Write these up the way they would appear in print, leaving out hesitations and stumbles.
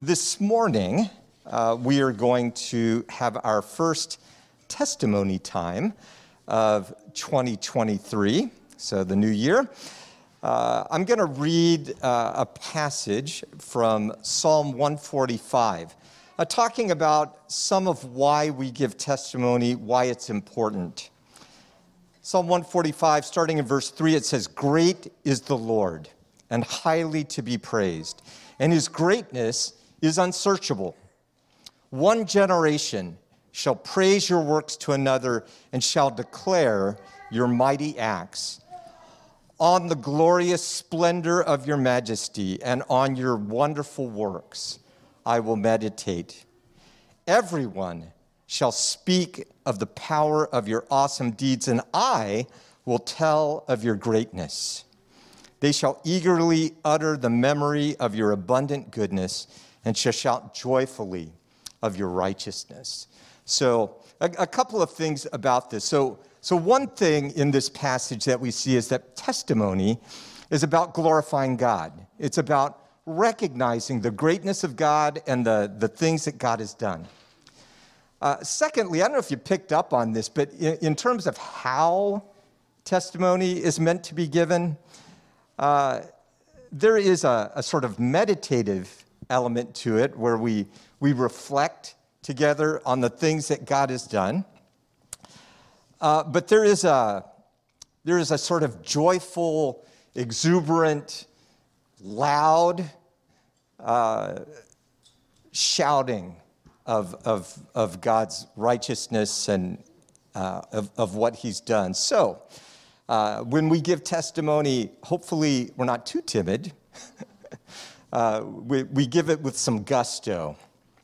This morning, we are going to have our first testimony time of 2023, so the new year. I'm going to read a passage from Psalm 145, talking about some of why we give testimony, why it's important. Psalm 145, starting in verse 3, it says, "Great is the Lord, and highly to be praised, and his greatness is unsearchable. One generation shall praise your works to another and shall declare your mighty acts. On the glorious splendor of your majesty and on your wonderful works I will meditate. Everyone shall speak of the power of your awesome deeds, and I will tell of your greatness. They shall eagerly utter the memory of your abundant goodness and shall shout joyfully of your righteousness." So a couple of things about this. So one thing in this passage that we see is that testimony is about glorifying God. It's about recognizing the greatness of God and the things that God has done. Secondly, I don't know if you picked up on this, but in terms of how testimony is meant to be given, there is a sort of meditative element to it where we reflect together on the things that God has done. But there is a sort of joyful, exuberant, loud shouting of God's righteousness and of what he's done. So when we give testimony, hopefully we're not too timid. We give it with some gusto.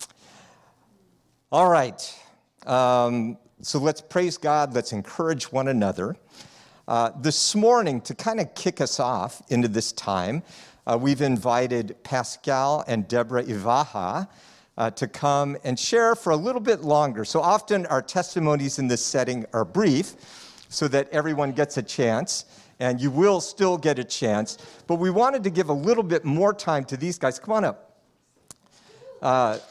All right. So let's praise God. Let's encourage one another. This morning, to kind of kick us off into this time, we've invited Pascal and Deborah Ivaha to come and share for a little bit longer. So often our testimonies in this setting are brief so that everyone gets a chance. And you will still get a chance. But we wanted to give a little bit more time to these guys. Come on up. A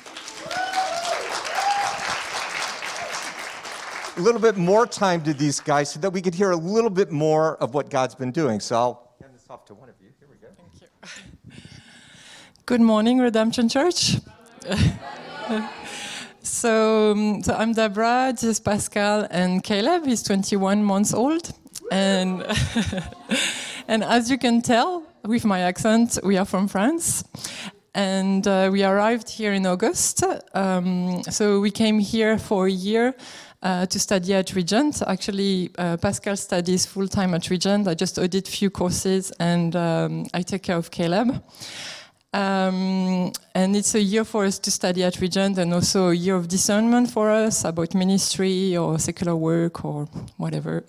little bit more time to these guys so that we could hear a little bit more of what God's been doing. So I'll hand this off to one of you. Here we go. Thank you. Good morning, Redemption Church. So I'm Deborah, this is Pascal, and Caleb. He's 21 months old. And and as you can tell with my accent, we are from France, and we arrived here in August. So we came here for a year to study at Regent. Actually, Pascal studies full-time at Regent. I just audit few courses, and I take care of Caleb. And it's a year for us to study at Regent, and also a year of discernment for us about ministry or secular work or whatever.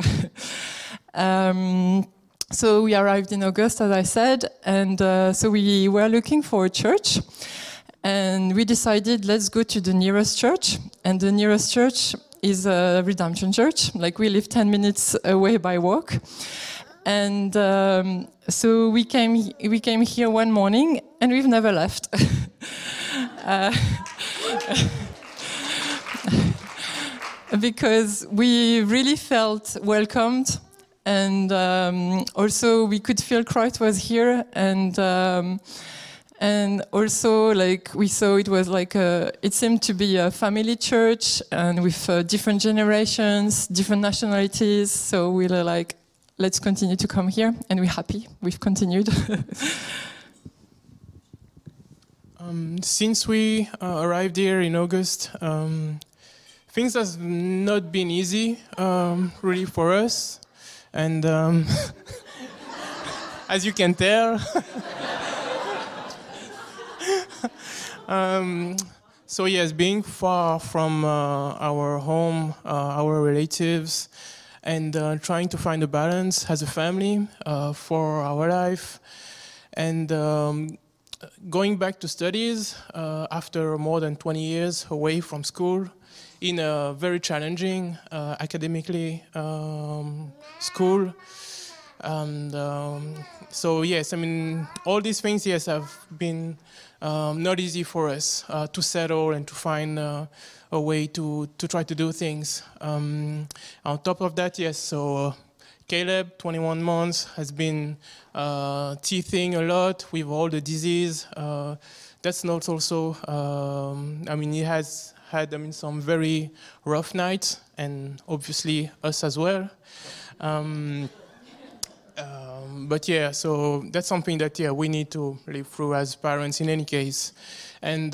So we arrived in August, as I said, and so we were looking for a church, and we decided let's go to the nearest church, and the nearest church is a Redemption Church. Like, we live 10 minutes away by walk. And so we came here one morning, and we've never left. Because we really felt welcomed, and also we could feel Christ was here, and also like we saw it was like it seemed to be a family church, and with different generations, different nationalities. So we were like, let's continue to come here, and we're happy we've continued. Since we arrived here in August, things have not been easy, really, for us. And as you can tell, so yes, being far from our home, our relatives, and trying to find a balance as a family for our life, and going back to studies after more than 20 years away from school in a very challenging academically school. And so yes, I mean, all these things, yes, have been not easy for us to settle and to find a way to try to do things. On top of that, yes, so Caleb, 21 months, has been teething a lot with all the disease. That's not also, I mean, he has had, I mean, some very rough nights, and obviously us as well. But yeah, so that's something that, yeah, we need to live through as parents in any case. And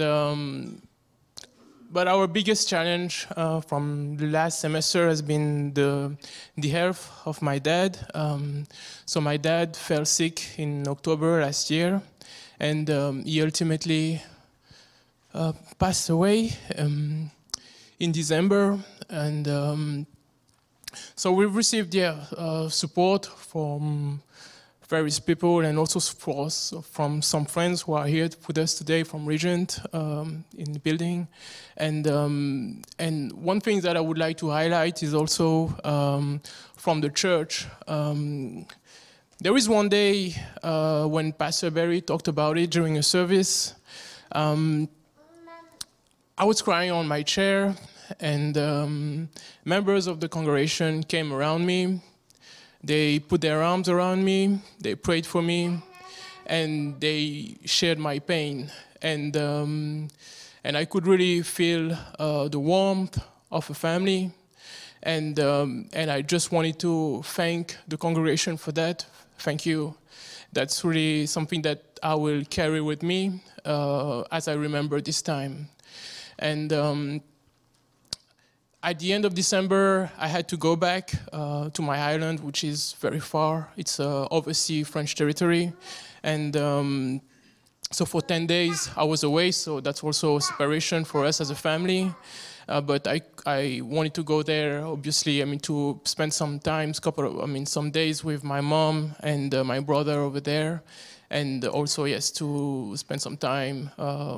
but our biggest challenge from the last semester has been the health of my dad. So my dad fell sick in October last year, and he ultimately passed away in December. And so we've received support from various people, and also from some friends who are here with us today from Regent in the building. And one thing that I would like to highlight is also from the church. There is one day when Pastor Barry talked about it during a service. I was crying on my chair, and members of the congregation came around me. They put their arms around me, they prayed for me, and they shared my pain. And I could really feel the warmth of a family. And I just wanted to thank the congregation for that. Thank you. That's really something that I will carry with me as I remember this time. And at the end of December, I had to go back to my island, which is very far. It's overseas French territory. And so for 10 days, I was away, so that's also a separation for us as a family. But I wanted to go there, obviously, I mean, to spend some time, some days with my mom and my brother over there. And also, yes, to spend some time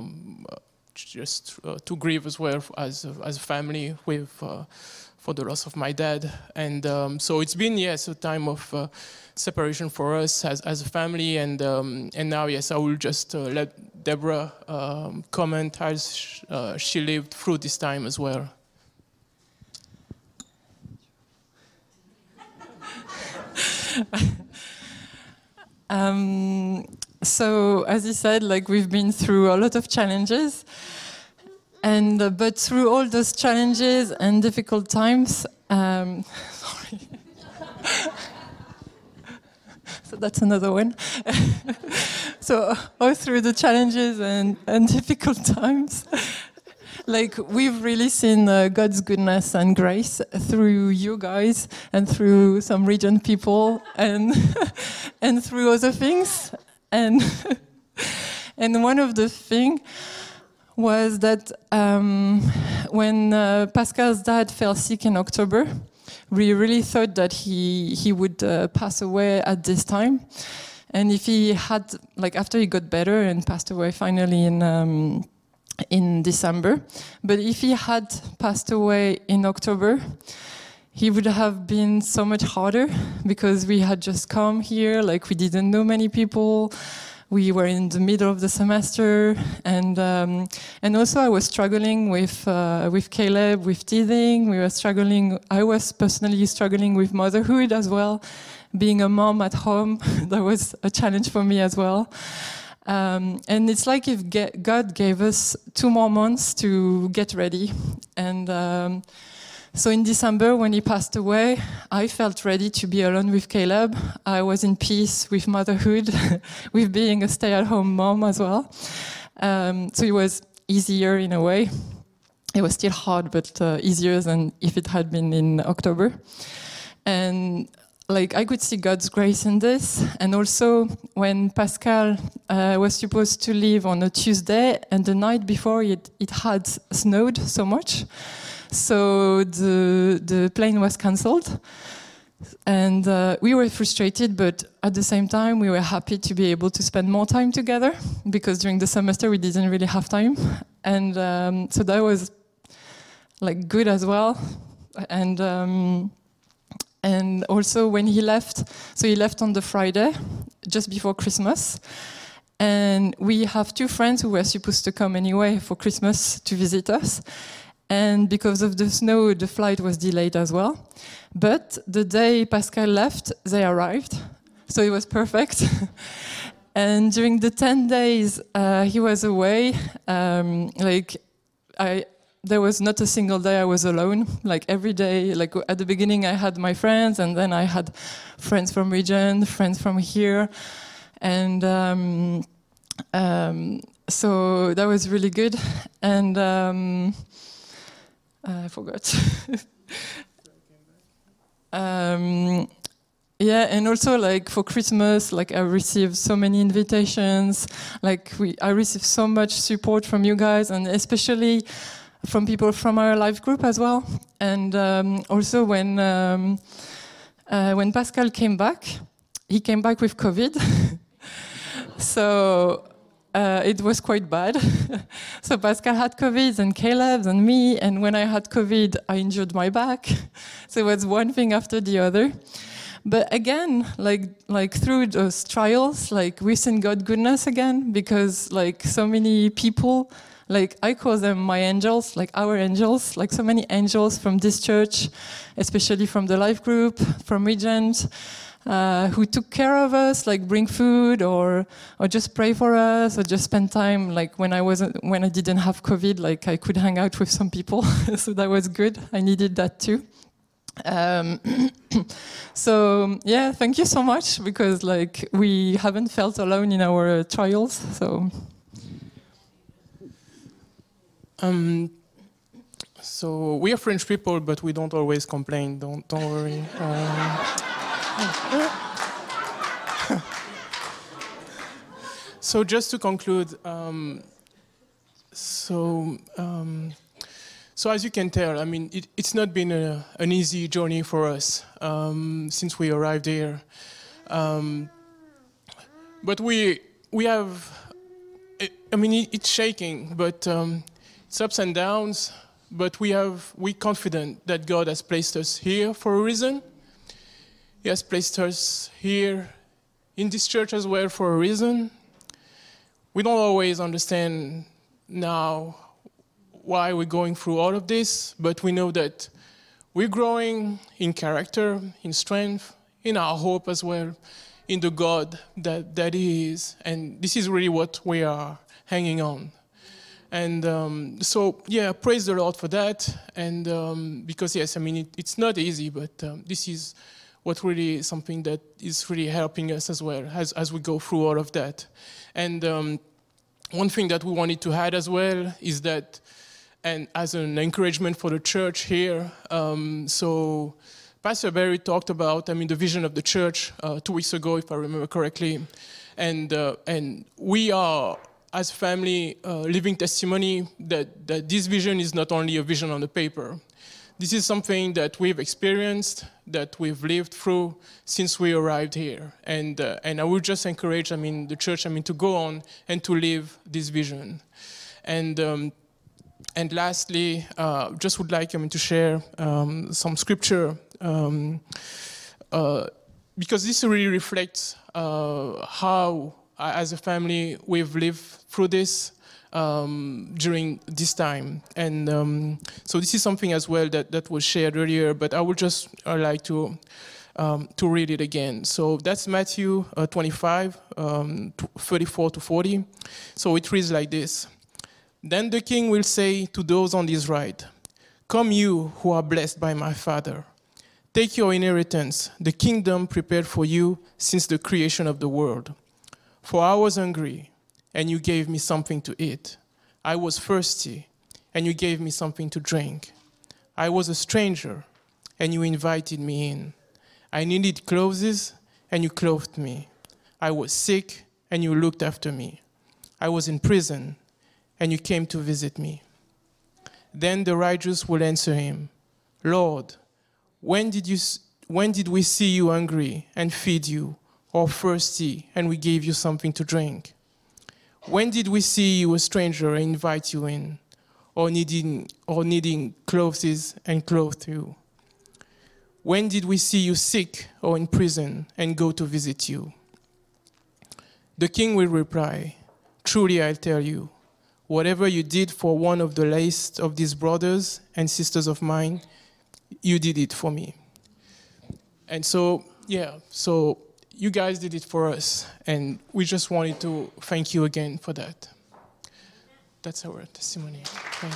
just to grieve as well as a family with for the loss of my dad. And so it's been, yes, a time of separation for us as a family. And now, yes, I will just let Deborah comment as she lived through this time as well. So, as you said, like, we've been through a lot of challenges, and but through all those challenges and difficult times, sorry. So that's another one. So all through the challenges and difficult times, like, we've really seen God's goodness and grace through you guys and through some Regent people and and through other things. And and one of the things was that when Pascal's dad fell sick in October, we really thought that he would pass away at this time. And if he had, like, after he got better and passed away finally in December, but if he had passed away in October, he would have been so much harder, because we had just come here, like, we didn't know many people. We were in the middle of the semester, and also I was struggling with Caleb, with teething. I was personally struggling with motherhood as well. Being a mom at home, that was a challenge for me as well. And it's like if God gave us 2 more months to get ready. And so in December, when he passed away, I felt ready to be alone with Caleb. I was in peace with motherhood, with being a stay-at-home mom as well. So it was easier in a way. It was still hard, but easier than if it had been in October. And like, I could see God's grace in this. And also, when Pascal was supposed to leave on a Tuesday, and the night before it had snowed so much, so the plane was cancelled. And we were frustrated, but at the same time, we were happy to be able to spend more time together, because during the semester, we didn't really have time. And so that was, like, good as well. And And also when he left, so he left on the Friday, just before Christmas. And we have 2 friends who were supposed to come anyway for Christmas to visit us. And because of the snow, the flight was delayed as well. But the day Pascal left, they arrived. So it was perfect. And during the 10 days he was away, there was not a single day I was alone. Like every day, like at the beginning I had my friends, and then I had friends from region, friends from here. And so that was really good. And I forgot. Yeah, and also like for Christmas, like I received so many invitations. Like I received so much support from you guys, and especially from people from our life group as well. And also when Pascal came back, he came back with COVID. So it was quite bad. So Pascal had COVID, and Caleb, and me, and when I had COVID, I injured my back. So it was one thing after the other. But again, like through those trials, like we've seen God's goodness again, because like so many people, like I call them my angels, like our angels, like so many angels from this church, especially from the life group, from Regent, who took care of us, like bring food or just pray for us, or just spend time. Like when I didn't have COVID, like I could hang out with some people, so that was good. I needed that too. So yeah, thank you so much, because like we haven't felt alone in our trials. So we are French people, but we don't always complain. Don't worry. So just to conclude, so as you can tell, I mean, it's not been an easy journey for us since we arrived here. But we have, I mean, it's shaking, but it's ups and downs. But we're confident that God has placed us here for a reason. He has placed us here in this church as well for a reason. We don't always understand now why we're going through all of this, but we know that we're growing in character, in strength, in our hope as well, in the God that He is. And this is really what we are hanging on. And so, yeah, praise the Lord for that. And because, yes, I mean, it's not easy, but this is what really something that is really helping us as well as we go through all of that. And one thing that we wanted to add as well is that, and as an encouragement for the church here, so Pastor Barry talked about, I mean, the vision of the church 2 weeks ago, if I remember correctly. And we are, as family, living testimony that this vision is not only a vision on the paper. This is something that we've experienced, that we've lived through since we arrived here. And I would just encourage, I mean, the church, I mean, to go on and to live this vision. And lastly, just would like, I mean, to share some scripture because this really reflects how, as a family, we've lived through this during this time. And so this is something as well that was shared earlier, but I would just like to read it again. So that's Matthew 25, 34 to 40. So it reads like this. Then the king will say to those on his right, "Come you who are blessed by my Father. Take your inheritance, the kingdom prepared for you since the creation of the world. For I was hungry, and you gave me something to eat. I was thirsty, and you gave me something to drink. I was a stranger, and you invited me in. I needed clothes, and you clothed me. I was sick, and you looked after me. I was in prison, and you came to visit me." Then the righteous will answer him, "Lord, when did we see you hungry and feed you, or thirsty and we gave you something to drink? When did we see you a stranger and invite you in, or needing clothes and clothe you? When did we see you sick or in prison and go to visit you? The king will reply, truly I'll tell you, whatever you did for one of the least of these brothers and sisters of mine, you did it for me. And so, so you guys did it for us, and we just wanted to thank you again for that. That's our testimony. Thank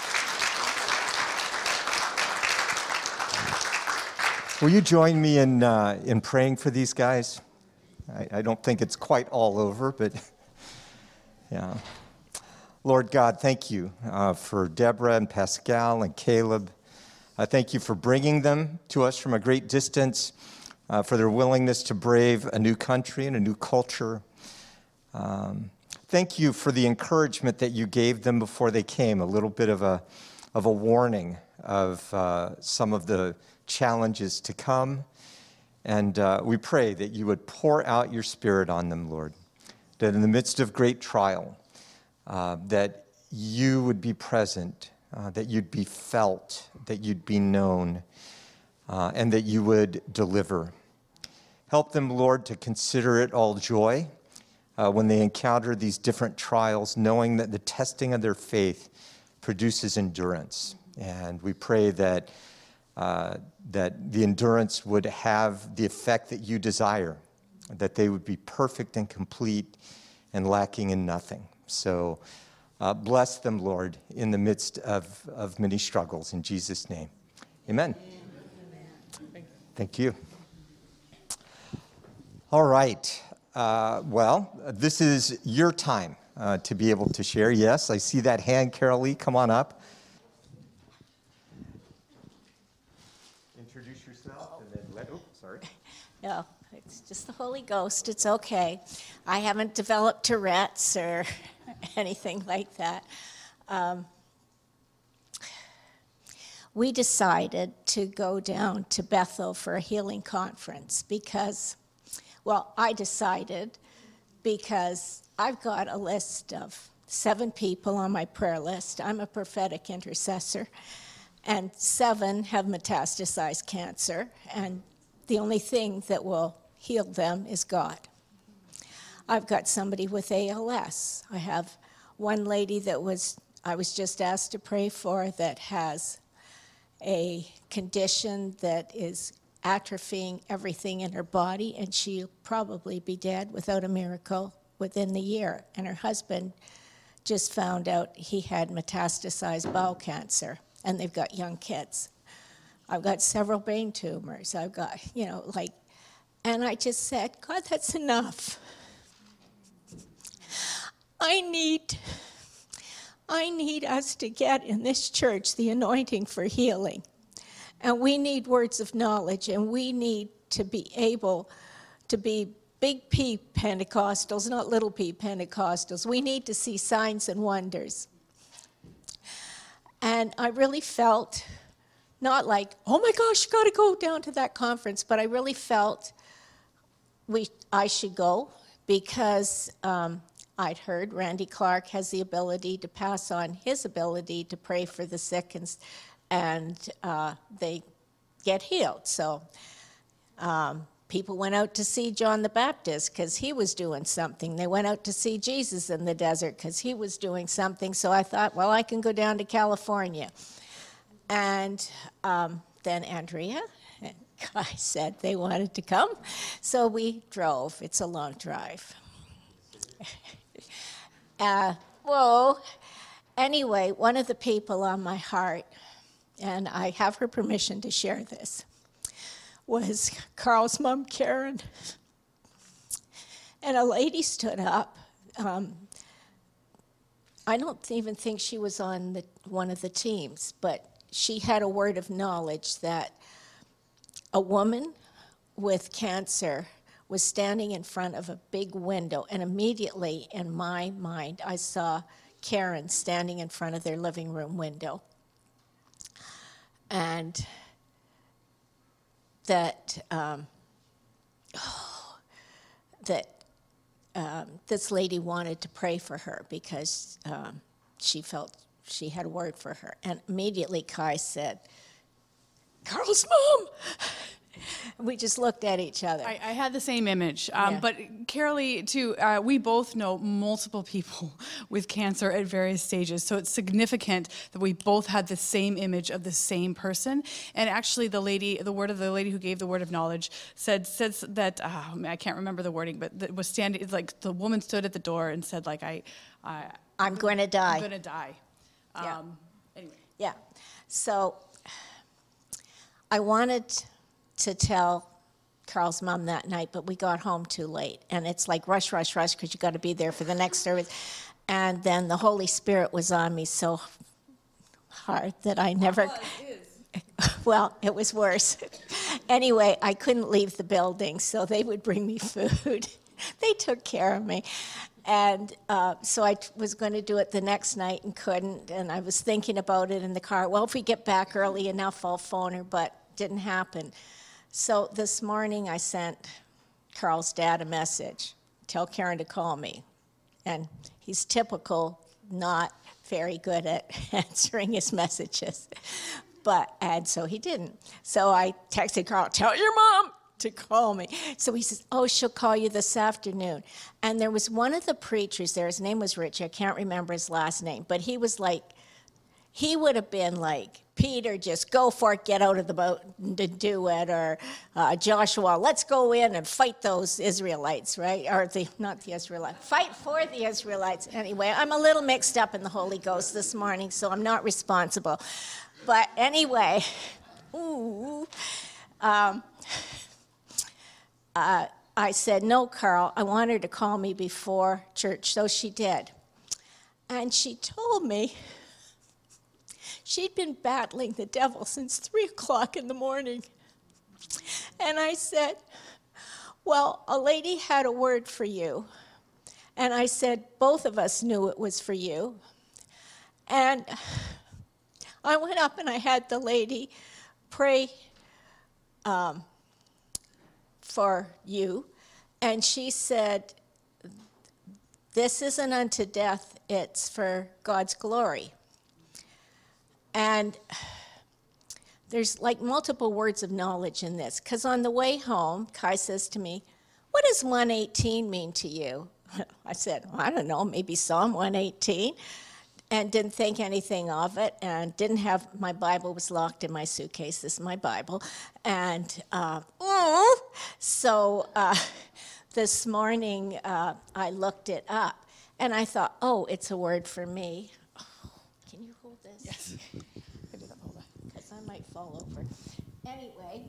you. Will you join me in praying for these guys? I don't think it's quite all over, but yeah. Lord God, thank you for Deborah and Pascal and Caleb. I thank you for bringing them to us from a great distance, for their willingness to brave a new country and a new culture. Thank you for the encouragement that you gave them before they came, a little bit of a warning of some of the challenges to come. And we pray that you would pour out your Spirit on them, Lord, that in the midst of great trial, that you would be present, that you'd be felt, that you'd be known, and that you would deliver. Help them, Lord, to consider it all joy when they encounter these different trials, knowing that the testing of their faith produces endurance. And we pray that that the endurance would have the effect that you desire, that they would be perfect and complete and lacking in nothing. So bless them, Lord, in the midst of many struggles. In Jesus' name, amen. Thank you. All right. Well, this is your time to be able to share. Yes, I see that hand, Carol Lee. Come on up. Introduce yourself and then sorry. No, it's just the Holy Ghost. It's okay. I haven't developed Tourette's or anything like that. We decided to go down to Bethel for a healing conference because, well, I decided because I've got a list of 7 people on my prayer list. I'm a prophetic intercessor, and 7 have metastasized cancer, and the only thing that will heal them is God. I've got somebody with ALS. I have one lady that I was just asked to pray for that has a condition that is atrophying everything in her body, and she'll probably be dead without a miracle within the year. And her husband just found out he had metastasized bowel cancer, and they've got young kids. I've got several brain tumors. I've got, and I just said, God, that's enough. I need us to get in this church the anointing for healing. And we need words of knowledge, and we need to be able to be big P Pentecostals, not little p Pentecostals. We need to see signs and wonders. And I really felt, not like, oh my gosh, you got to go down to that conference, but I really felt I should go because I'd heard Randy Clark has the ability to pass on his ability to pray for the sick and they get healed. So people went out to see John the Baptist because he was doing something. They went out to see Jesus in the desert because he was doing something. So I thought, well, I can go down to California. And then Andrea and Kai said they wanted to come. So we drove. It's a long drive. Anyway, one of the people on my heart, and I have her permission to share this, was Carl's mom, Karen. And a lady stood up. I don't even think she was on one of the teams, but she had a word of knowledge that a woman with cancer was standing in front of a big window, and immediately in my mind I saw Karen standing in front of their living room window. And that this lady wanted to pray for her because she felt she had a word for her. And immediately Kai said, Carl's mom. We just looked at each other. I had the same image. Yeah. But Carolee, too, we both know multiple people with cancer at various stages. So it's significant that we both had the same image of the same person. And actually, the lady who gave the word of knowledge says that, I can't remember the wording, but that was standing, it's like the woman stood at the door and said, like, I'm going to die. I'm going to die. Yeah. Anyway. Yeah. So I wanted to tell Carl's mom that night, but we got home too late. And it's like rush, rush, rush, because you got to be there for the next service. And then the Holy Spirit was on me so hard that I never... Well, it was worse. Anyway, I couldn't leave the building, so they would bring me food. They took care of me. And so I was going to do it the next night and couldn't. And I was thinking about it in the car. Well, if we get back early enough, I'll phone her, but didn't happen. So this morning I sent Carl's dad a message. Tell Karen to call me. And he's typical, not very good at answering his messages. And so he didn't. So I texted Carl, tell your mom to call me. So he says, oh, she'll call you this afternoon. And there was one of the preachers there, his name was Richie, I can't remember his last name, but he was like, he would have been like, Peter, just go for it, get out of the boat and do it, or Joshua, let's go in and fight those Israelites, right? Or not the Israelites, fight for the Israelites. Anyway, I'm a little mixed up in the Holy Ghost this morning, so I'm not responsible. But anyway, I said, no, Carl, I want her to call me before church, so she did. And she told me she'd been battling the devil since 3 o'clock in the morning. And I said, well, a lady had a word for you. And I said, both of us knew it was for you. And I went up and I had the lady pray for you. And she said, this isn't unto death, it's for God's glory. And there's like multiple words of knowledge in this. Because on the way home, Kai says to me, what does 118 mean to you? I said, well, I don't know, maybe Psalm 118. And didn't think anything of it. And didn't have, my Bible was locked in my suitcase. This is my Bible. And so this morning I looked it up. And I thought, oh, it's a word for me. Can you hold this? Yes. Because I might fall over. Anyway,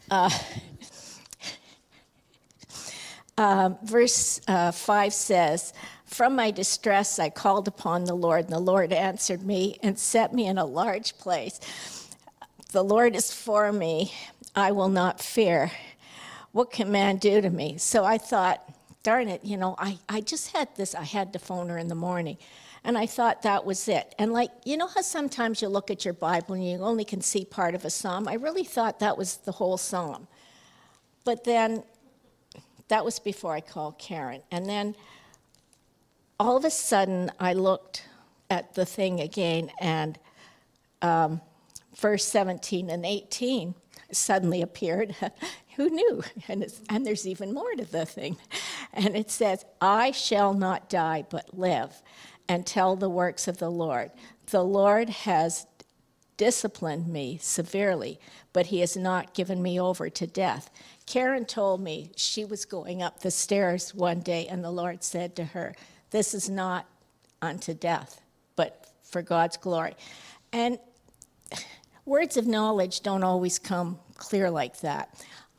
verse 5 says, from my distress I called upon the Lord, and the Lord answered me and set me in a large place. The Lord is for me, I will not fear. What can man do to me? So I thought, darn it, I just had this, I had to phone her in the morning. And I thought that was it. And like, you know how sometimes you look at your Bible and you only can see part of a psalm? I really thought that was the whole psalm. But then, that was before I called Karen. And then, all of a sudden, I looked at the thing again, and verse 17 and 18 suddenly appeared. Who knew? And there's even more to the thing. And it says, I shall not die, but live, and tell the works of the Lord. The Lord has disciplined me severely, but he has not given me over to death. Karen told me she was going up the stairs one day, and the Lord said to her, this is not unto death, but for God's glory. And words of knowledge don't always come clear like that.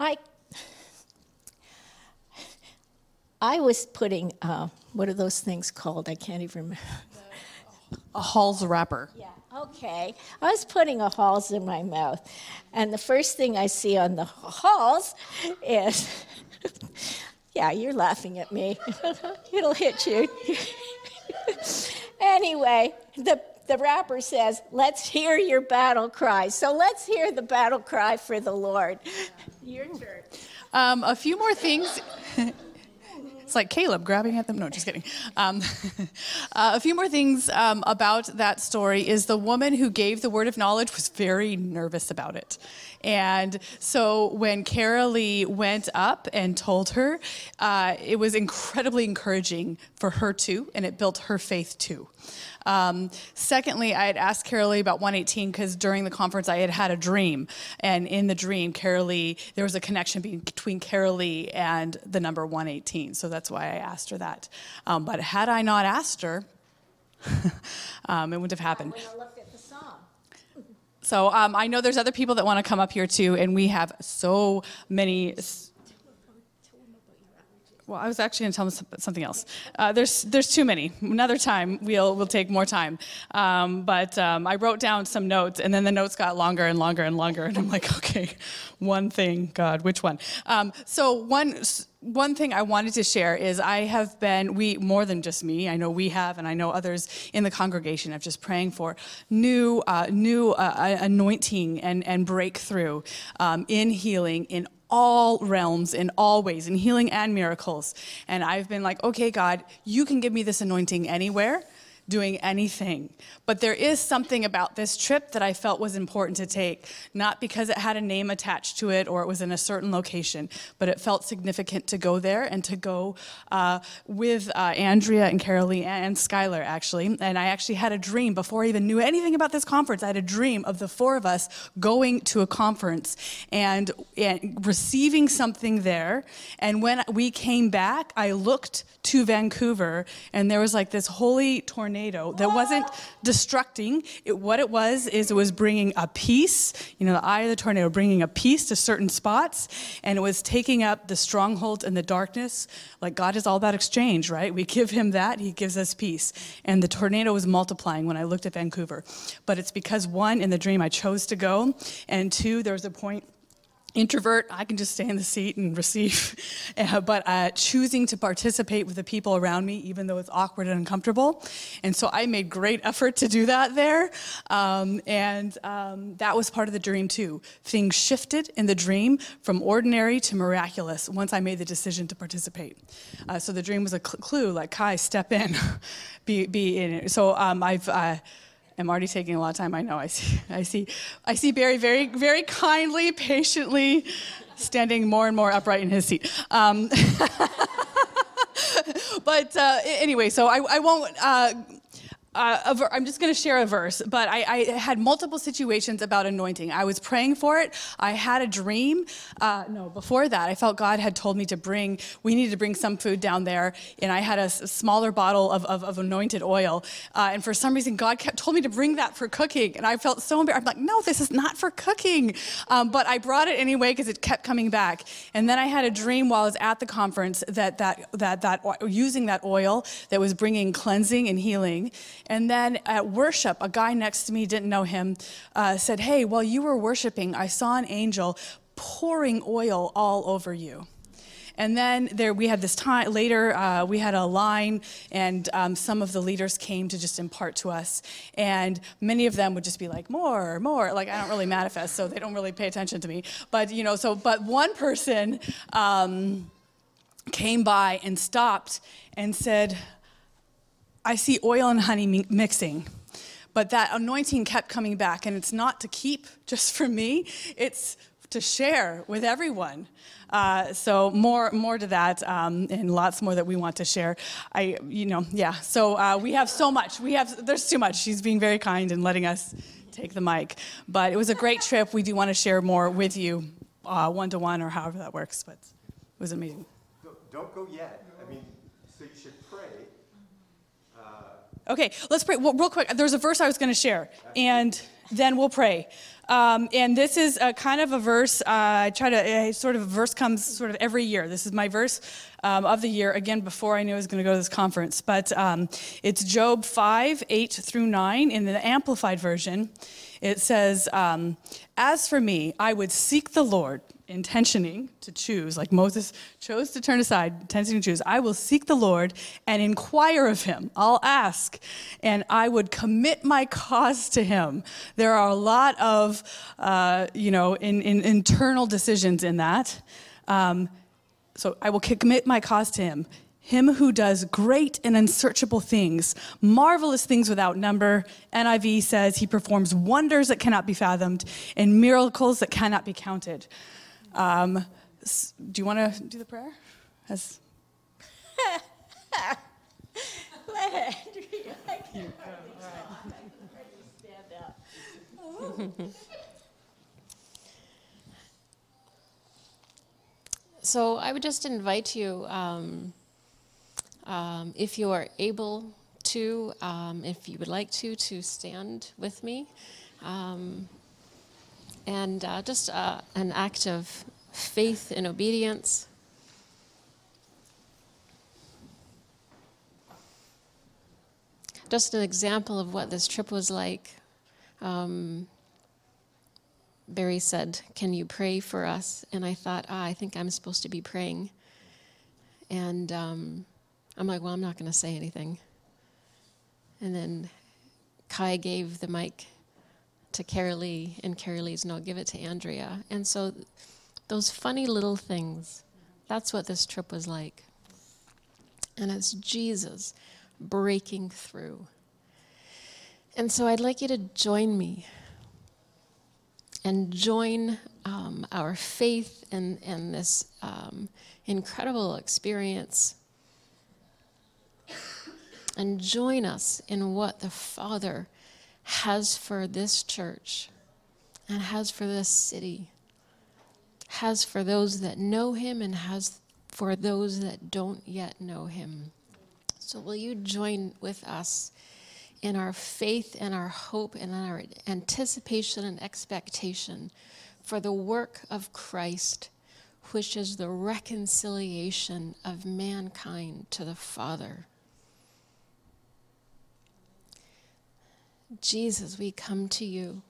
I was putting, what are those things called? I can't even remember. A Halls wrapper. Yeah, okay. I was putting a Halls in my mouth. And the first thing I see on the Halls is, yeah, you're laughing at me. It'll hit you. Anyway, the wrapper says, let's hear your battle cry. So let's hear the battle cry for the Lord. Your turn. A few more things. It's like Caleb grabbing at them. No, just kidding. A few more things about that story is the woman who gave the word of knowledge was very nervous about it. And so when Carolee went up and told her, it was incredibly encouraging for her too, and it built her faith too. Secondly, I had asked Carolee about 118 because during the conference I had a dream. And in the dream, there was a connection between Carolee and the number 118. So that's why I asked her that. But had I not asked her, it wouldn't have happened. I looked at the song. So I know there's other people that want to come up here too, and we have so many. Well, I was actually going to tell them something else. There's too many. Another time, we'll take more time. But I wrote down some notes, and then the notes got longer and longer and longer. And I'm like, okay, one thing, God, which one? So one thing I wanted to share is more than just me, I know we have, and I know others in the congregation have just praying for new anointing and breakthrough in healing in all realms, in all ways, in healing and miracles. And I've been like, okay, God, you can give me this anointing anywhere, doing anything. But there is something about this trip that I felt was important to take, not because it had a name attached to it or it was in a certain location, but it felt significant to go there and to go with Andrea and Carolee and Skylar, actually. And I actually had a dream before I even knew anything about this conference. I had a dream of the four of us going to a conference and receiving something there. And when we came back, I looked to Vancouver, and there was like this holy tornado that wasn't destructing. What it was bringing a peace, the eye of the tornado, bringing a peace to certain spots, and it was taking up the strongholds and the darkness. Like God is all about exchange, right? We give him that, he gives us peace. And the tornado was multiplying when I looked at Vancouver. But it's because, one, in the dream I chose to go, and two, there was a point, introvert, I can just stay in the seat and receive, but choosing to participate with the people around me, even though it's awkward and uncomfortable. And so I made great effort to do that there. That was part of the dream too. Things shifted in the dream from ordinary to miraculous once I made the decision to participate. So the dream was a clue, like, Kai, step in, be in it. So I'm already taking a lot of time. I know. I see Barry very, very kindly, patiently standing more and more upright in his seat. But anyway, so I won't. I'm just going to share a verse, but I had multiple situations about anointing. I was praying for it. I had a dream. Before that, I felt God had told me we needed to bring some food down there, and I had a smaller bottle of anointed oil. And for some reason, God told me to bring that for cooking, and I felt so embarrassed. I'm like, no, this is not for cooking. But I brought it anyway because it kept coming back. And then I had a dream while I was at the conference that using that oil that was bringing cleansing and healing. And then at worship, a guy next to me, didn't know him, said, hey, while you were worshiping, I saw an angel pouring oil all over you. And then we had this time later, we had a line, and some of the leaders came to just impart to us. And many of them would just be like, more. Like, I don't really manifest, so they don't really pay attention to me. But, but one person came by and stopped and said, I see oil and honey mixing, but that anointing kept coming back, and it's not to keep just for me, it's to share with everyone. So more to that, and lots more that we want to share. So we have so much. There's too much. She's being very kind and letting us take the mic, but it was a great trip. We do want to share more with you, one-to-one or however that works, but it was amazing. Don't go yet. So you should pray. Okay, let's pray. Well, real quick, there's a verse I was going to share, and then we'll pray. And this is a kind of a verse. A verse comes sort of every year. This is my verse of the year, again, before I knew I was going to go to this conference. But it's Job 5:8-9 in the Amplified Version. It says, as for me, I would seek the Lord, intentioning to choose, like Moses chose to turn aside, intentioning to choose. I will seek the Lord and inquire of him. I'll ask, and I would commit my cause to him. There are a lot of, in internal decisions in that. So I will commit my cause to him. him who does great and unsearchable things, marvelous things without number. NIV says he performs wonders that cannot be fathomed and miracles that cannot be counted. Do you want to do the prayer? Let Andrea. Stand up. So I would just invite you, if you are able to, if you would like to stand with me. And just an act of faith and obedience. Just an example of what this trip was like. Barry said, "Can you pray for us?" And I thought, I think I'm supposed to be praying. And I'm like, well, I'm not going to say anything. And then Kai gave the mic to Carolee, and Carolie's, no, give it to Andrea. And so those funny little things, that's what this trip was like. And it's Jesus breaking through. And so I'd like you to join me and join our faith in this incredible experience, and join us in what the Father has for this church and has for this city, has for those that know him and has for those that don't yet know him. So will you join with us in our faith and our hope and our anticipation and expectation for the work of Christ, which is the reconciliation of mankind to the Father. Jesus, we come to you.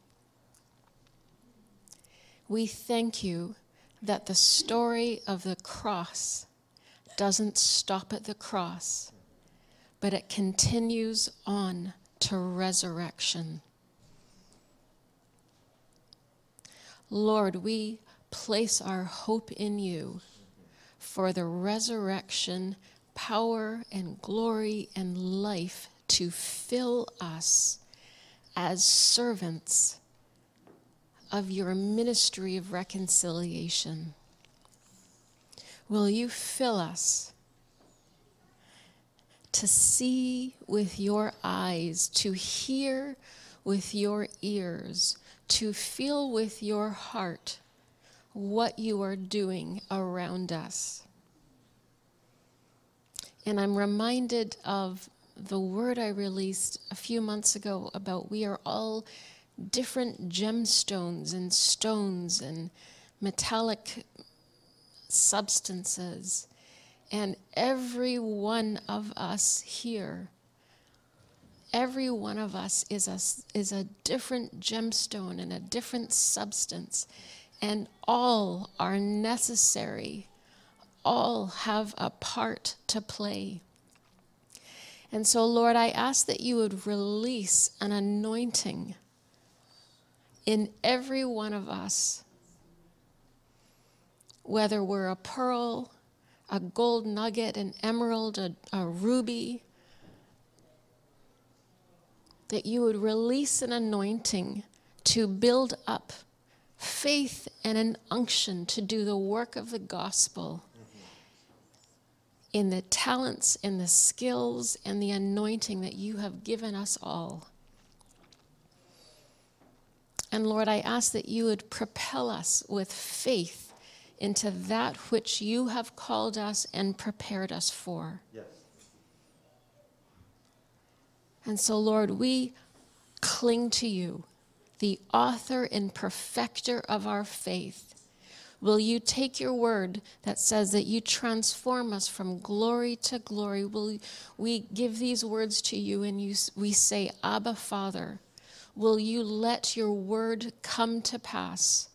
We thank you that the story of the cross doesn't stop at the cross, but it continues on to resurrection. Lord, we place our hope in you for the resurrection, power and glory and life to fill us as servants of your ministry of reconciliation. Will you fill us to see with your eyes, to hear with your ears, to feel with your heart what you are doing around us. And I'm reminded of the word I released a few months ago about we are all different gemstones and stones and metallic substances. And every one of us here, every one of us is a different gemstone and a different substance. And all are necessary. All have a part to play. And so, Lord, I ask that you would release an anointing in every one of us, whether we're a pearl, a gold nugget, an emerald, a ruby, that you would release an anointing to build up faith and an unction to do the work of the gospel in the talents and the skills and the anointing that you have given us all. And Lord, I ask that you would propel us with faith into that which you have called us and prepared us for. Yes. And so, Lord, we cling to you, the author and perfecter of our faith. Will you take your word that says that you transform us from glory to glory? Will we give these words to you and we say, Abba, Father, will you let your word come to pass?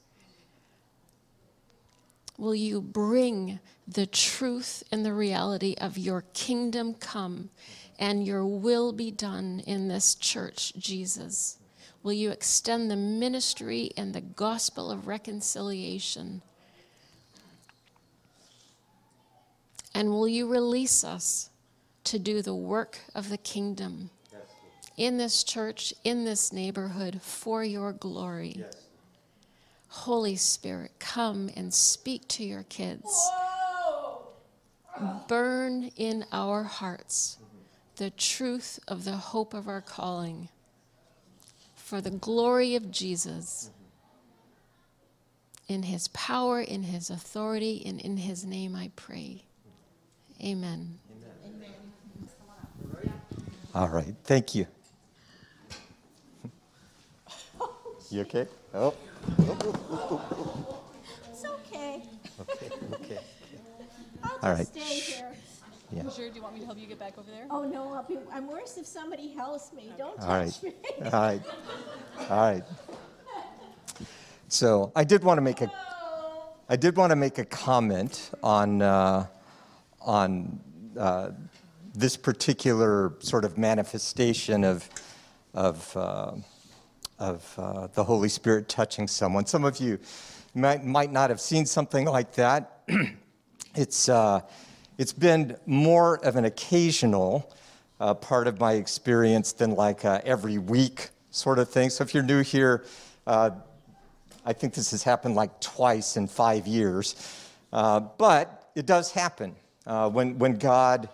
Will you bring the truth and the reality of your kingdom come and your will be done in this church, Jesus? Will you extend the ministry and the gospel of reconciliation And will you release us to do the work of the kingdom in this church, in this neighborhood, for your glory? Yes. Holy Spirit, come and speak to your kids. Whoa! Burn in our hearts the truth of the hope of our calling for the glory of Jesus. In his power, in his authority, and in his name I pray. Amen. Amen. All right, thank you. You okay? Oh. It's okay. Okay. I'll just All right. stay here. Yeah. Sure, do you want me to help you get back over there? Oh, no, I'm worse if somebody helps me. Don't All right. touch me. All right. So I did want to make a comment on this particular sort of manifestation of the Holy Spirit touching someone. Some of you might not have seen something like that. It's been more of an occasional part of my experience than like every week sort of thing. So if you're new here, I think this has happened like twice in 5 years. But it does happen. When God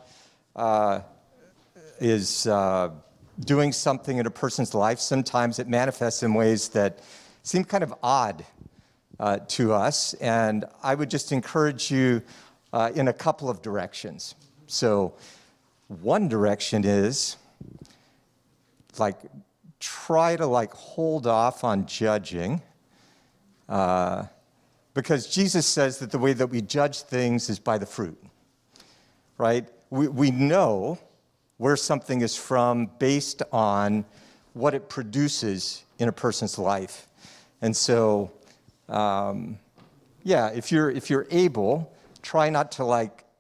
is doing something in a person's life, sometimes it manifests in ways that seem kind of odd to us. And I would just encourage you in a couple of directions. So one direction is try to hold off on judging, because Jesus says that the way that we judge things is by the fruit, right? We know where something is from based on what it produces in a person's life. And so, if you're able, try not to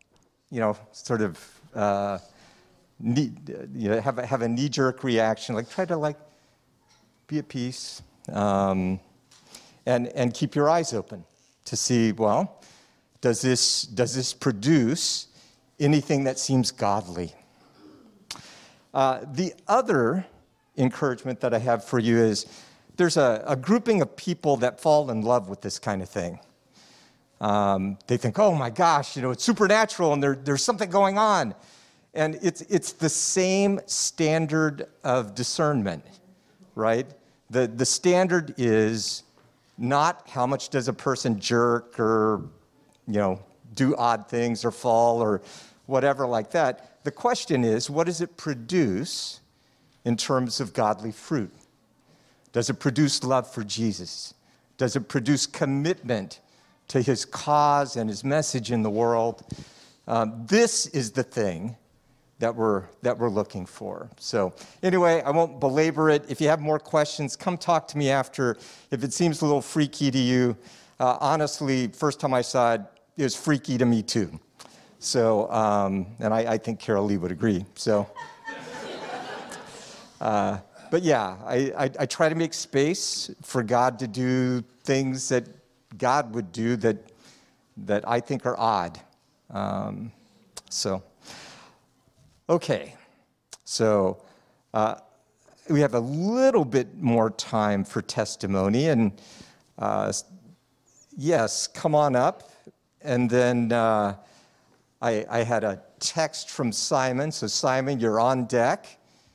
have a knee-jerk reaction. Try to be at peace, and keep your eyes open to see, well, does this produce anything that seems godly? The other encouragement that I have for you is there's a grouping of people that fall in love with this kind of thing. They think, oh my gosh, it's supernatural and there's something going on. And it's the same standard of discernment, right? The standard is not how much does a person jerk or, do odd things or fall or whatever like that. The question is, what does it produce in terms of godly fruit? Does it produce love for Jesus? Does it produce commitment to his cause and his message in the world? This is the thing that we're looking for. So anyway, I won't belabor it. If you have more questions, come talk to me after. If it seems a little freaky to you, honestly, first time I saw it, it was freaky to me too. So, and I think Carol Lee would agree. So, but yeah, I try to make space for God to do things that God would do that I think are odd. Okay. So, we have a little bit more time for testimony, and yes, come on up. And then I had a text from Simon. So Simon, you're on deck.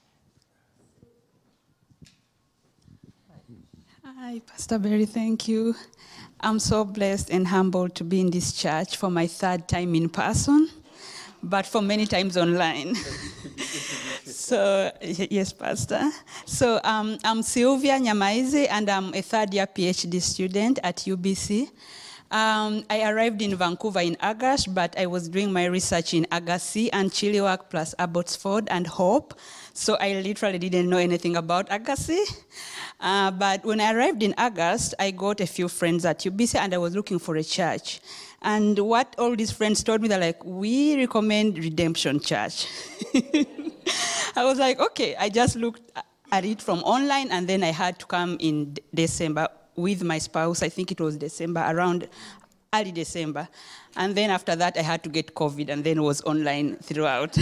Hi, Pastor Barry, thank you. I'm so blessed and humbled to be in this church for my third time in person, but for many times online. So, yes, Pastor. So I'm Sylvia Nyamaize, and I'm a third-year PhD student at UBC. I arrived in Vancouver in August, but I was doing my research in Agassiz and Chilliwack plus Abbotsford and Hope. So I literally didn't know anything about Agassiz. But when I arrived in August, I got a few friends at UBC, and I was looking for a church. And what all these friends told me, they're like, we recommend Redemption Church. I was like, okay. I just looked at it from online, and then I had to come in December with my spouse. I think it was December, around early December. And then after that, I had to get COVID and then was online throughout.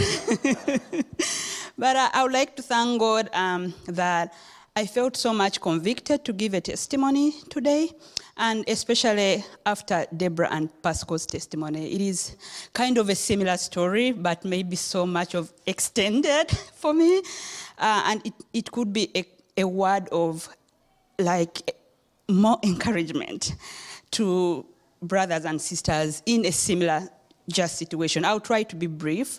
But I would like to thank God that I felt so much convicted to give a testimony today, and especially after Deborah and Pascal's testimony. It is kind of a similar story, but maybe so much of extended for me. And it could be a word of like more encouragement to brothers and sisters in a similar just situation. I'll try to be brief.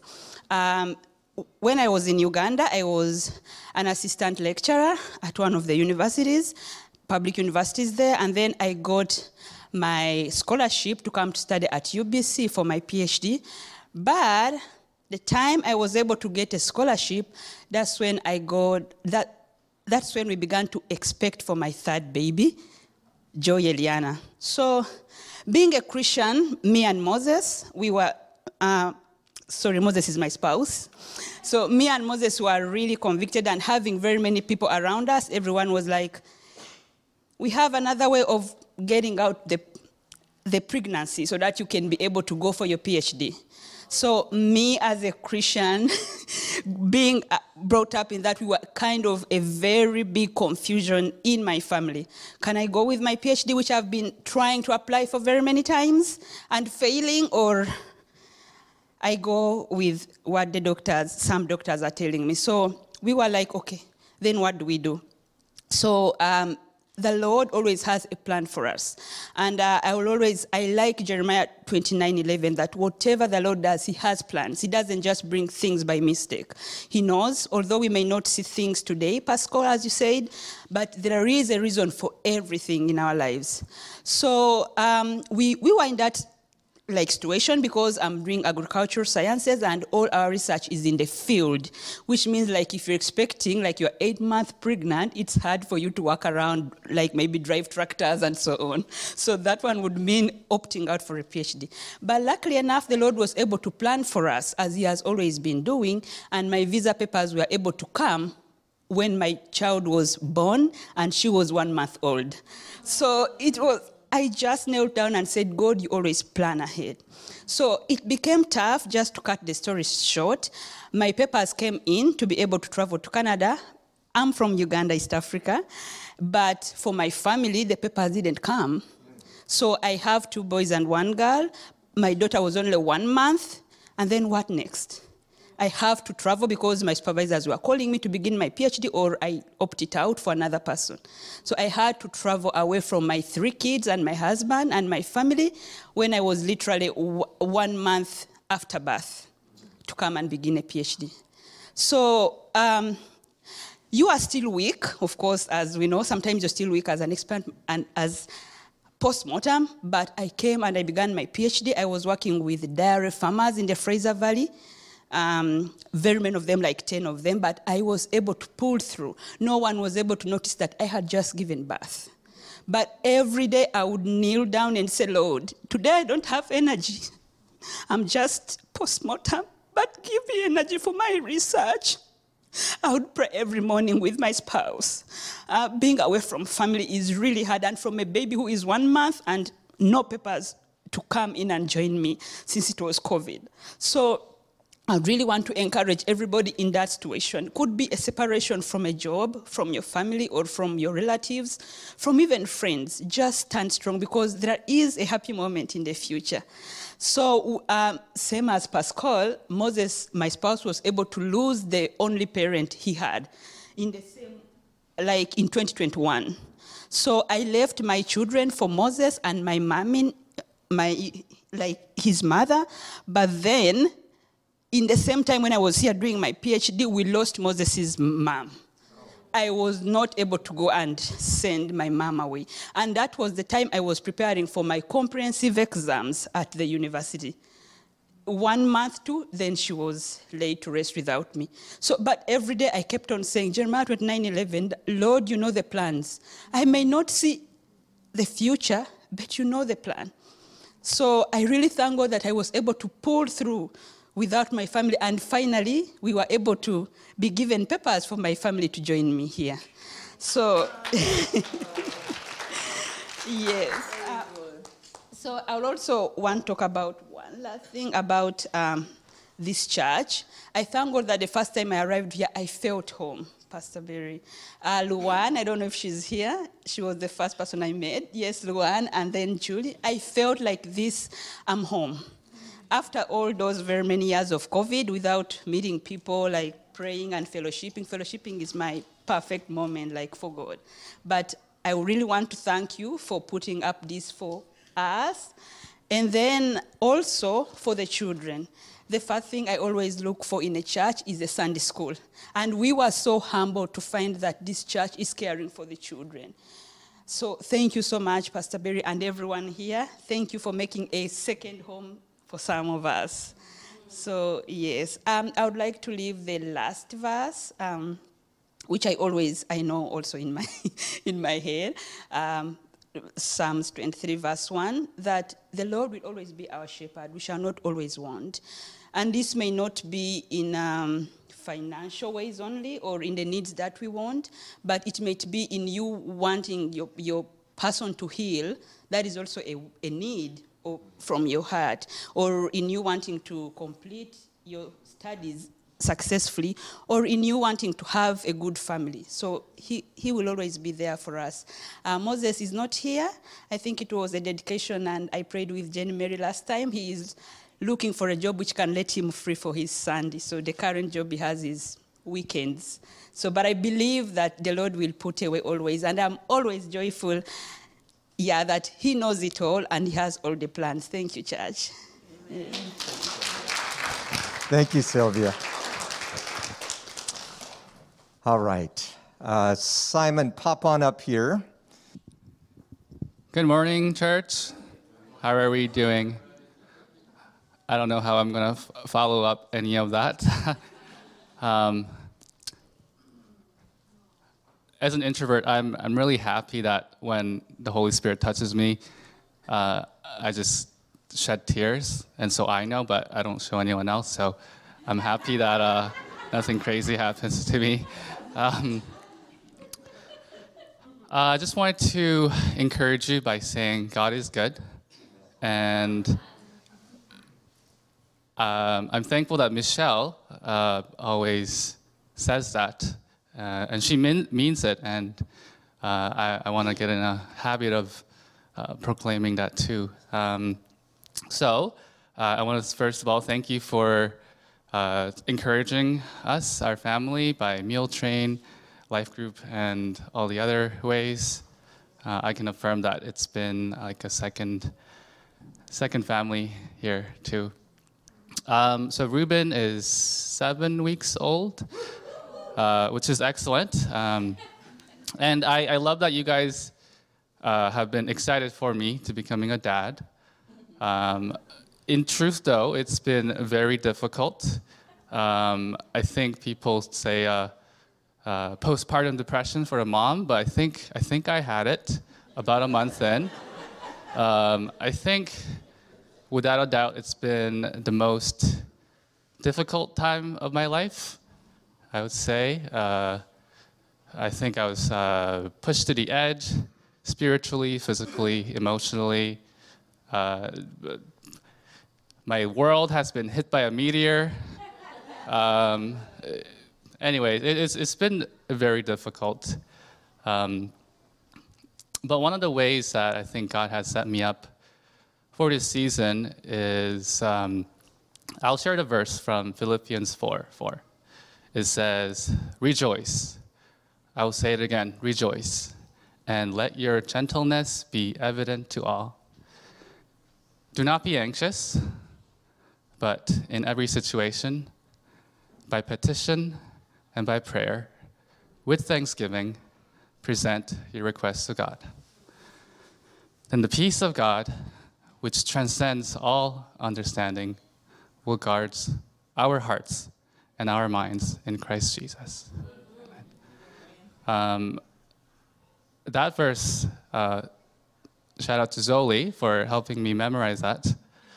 When I was in Uganda, I was an assistant lecturer at one of the universities, public universities there, and then I got my scholarship to come to study at UBC for my PhD. But the time I was able to get a scholarship, that's when that's when we began to expect for my third baby, Joy Eliana. So being a Christian, me and Moses, we were, Moses is my spouse. So me and Moses were really convicted, and having very many people around us, everyone was like, we have another way of getting out the pregnancy so that you can be able to go for your PhD. So me as a Christian, being brought up in that, we were kind of a very big confusion in my family. Can I go with my PhD, which I've been trying to apply for very many times and failing, or I go with what some doctors are telling me? So we were like, okay, then what do we do? So the Lord always has a plan for us. And I like Jeremiah 29:11, that whatever the Lord does, he has plans. He doesn't just bring things by mistake. He knows, although we may not see things today, Pascal, as you said, but there is a reason for everything in our lives. So we were in that situation because I'm doing agricultural sciences and all our research is in the field, which means if you're expecting you're 8 months pregnant, it's hard for you to walk around, maybe drive tractors and so on. So that one would mean opting out for a PhD. But luckily enough, the Lord was able to plan for us, as he has always been doing, and my visa papers were able to come when my child was born and she was 1 month old. So I just knelt down and said, God, you always plan ahead. So it became tough. Just to cut the story short, my papers came in to be able to travel to Canada. I'm from Uganda, East Africa, but for my family, the papers didn't come. So I have 2 boys and 1 girl. My daughter was only 1 month, and then what next? I have to travel because my supervisors were calling me to begin my PhD, or I opted out for another person. So I had to travel away from my 3 kids and my husband and my family when I was literally 1 month after birth to come and begin a PhD. So you are still weak, of course, as we know. Sometimes you're still weak as an expert and as post-mortem, but I came and I began my PhD. I was working with dairy farmers in the Fraser Valley. Very many of them, 10 of them, but I was able to pull through. No one was able to notice that I had just given birth. But every day I would kneel down and say, Lord, today I don't have energy. I'm just post-mortem, but give me energy for my research. I would pray every morning with my spouse. Being away from family is really hard, and from a baby who is 1 month and no papers to come in and join me since it was COVID. So I really want to encourage everybody in that situation. Could be a separation from a job, from your family, or from your relatives, from even friends. Just stand strong, because there is a happy moment in the future. So same as Pascal, Moses, my spouse, was able to lose the only parent he had in the same, in 2021. So I left my children for Moses and my mommy, his mother, but then in the same time when I was here doing my PhD, we lost Moses' mom. I was not able to go and send my mom away. And that was the time I was preparing for my comprehensive exams at the university. 1 month too, then she was laid to rest without me. So, but every day I kept on saying, Jeremiah 29:11, Lord, you know the plans. I may not see the future, but you know the plan. So I really thank God that I was able to pull through without my family, and finally we were able to be given papers for my family to join me here. So yes. So I would also want to talk about one last thing about this church. I thank God that the first time I arrived here, I felt home, Pastor Berry. Luan, I don't know if she's here. She was the first person I met. Yes, Luan, and then Julie. I felt like this, I'm home. After all those very many years of COVID, without meeting people, like praying and fellowshipping is my perfect moment, like for God. But I really want to thank you for putting up this for us, and then also for the children. The first thing I always look for in a church is a Sunday school. And we were so humbled to find that this church is caring for the children. So thank you so much, Pastor Berry, and everyone here. Thank you for making a second home for some of us. So yes, I would like to leave the last verse, which I know also in my in my head. Psalms 23 verse 1, that the Lord will always be our shepherd, we shall not always want. And this may not be in financial ways only or in the needs that we want, but it may be in you wanting your person to heal. That is also a need from your heart, or in you wanting to complete your studies successfully, or in you wanting to have a good family. So he will always be there for us. Moses is not here. I think it was a dedication, and I prayed with Jenny Mary last time. He is looking for a job which can let him free for his Sunday. So the current job he has is weekends. So, but I believe that the Lord will put away always, and I'm always joyful, that he knows it all and he has all the plans. Thank you, church. Thank you, Sylvia. All right. Simon, pop on up here. Good morning, church. How are we doing? I don't know how I'm going to follow up any of that. As an introvert, I'm really happy that when the Holy Spirit touches me, I just shed tears. And so I know, but I don't show anyone else. So I'm happy that nothing crazy happens to me. I just wanted to encourage you by saying God is good. And I'm thankful that Michelle always says that. And she means it. And I want to get in a habit of proclaiming that too. So I want to first of all thank you for encouraging us, our family, by Meal Train, Life Group, and all the other ways. I can affirm that it's been like a second family here too. So Ruben is 7 weeks old, which is excellent. And I love that you guys have been excited for me to becoming a dad. In truth, though, it's been very difficult. I think people say postpartum depression for a mom, but I think I had it about a month in. I think, without a doubt, it's been the most difficult time of my life, I would say. I think I was pushed to the edge, spiritually, physically, emotionally. My world has been hit by a meteor. Anyway, it's been very difficult. But one of the ways that I think God has set me up for this season is, I'll share the verse from Philippians 4:4. It says, "Rejoice." I will say it again, rejoice. "And let your gentleness be evident to all. Do not be anxious, but in every situation, by petition and by prayer, with thanksgiving, present your requests to God. Then the peace of God, which transcends all understanding, will guard our hearts and our minds in Christ Jesus." That verse, shout out to Zoli for helping me memorize that.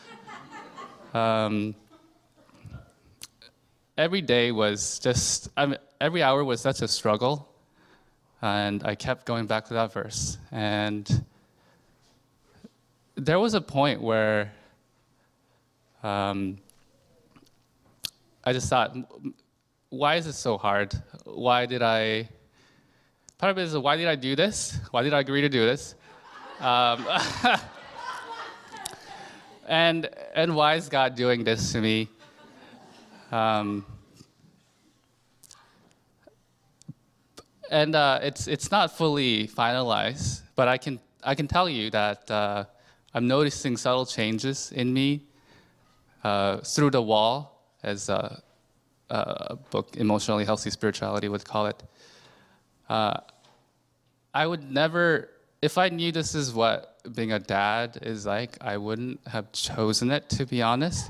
Every day was just, every hour was such a struggle, and I kept going back to that verse. And there was a point where I just thought, why is it so hard? Part of it is, why did I do this? Why did I agree to do this? And why is God doing this to me? It's not fully finalized, but I can tell you that I'm noticing subtle changes in me through the wall, as a book, Emotionally Healthy Spirituality, would call it. I would never, if I knew this is what being a dad is like, I wouldn't have chosen it, to be honest.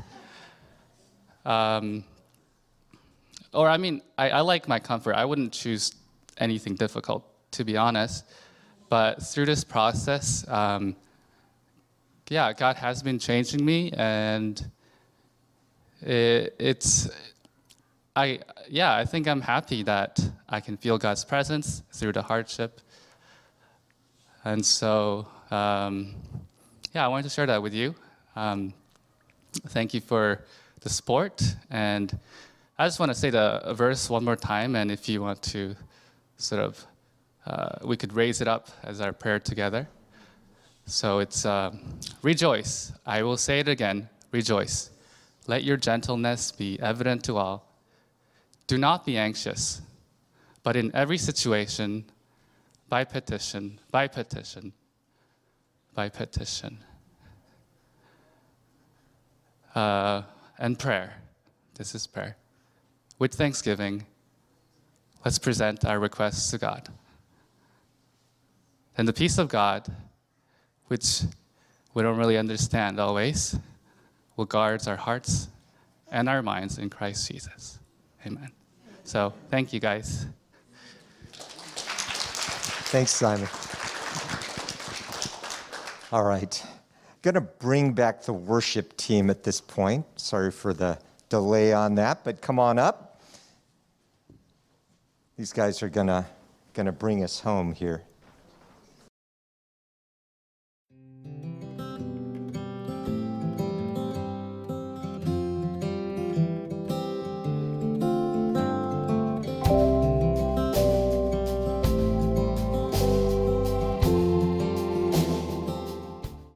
I like my comfort. I wouldn't choose anything difficult, to be honest. But through this process, God has been changing me, and I think I'm happy that I can feel God's presence through the hardship. And so, I wanted to share that with you. Thank you for the support. And I just want to say the verse one more time, and if you want to sort of, we could raise it up as our prayer together. So it's, rejoice. I will say it again, rejoice. Let your gentleness be evident to all. Do not be anxious, but in every situation, by petition, and prayer. This is prayer. With thanksgiving, let's present our requests to God. And the peace of God, which we don't really understand always, will guard our hearts and our minds in Christ Jesus. Amen. So, thank you, guys. Thanks, Simon. All right. Going to bring back the worship team at this point. Sorry for the delay on that, but come on up. These guys are going to bring us home here.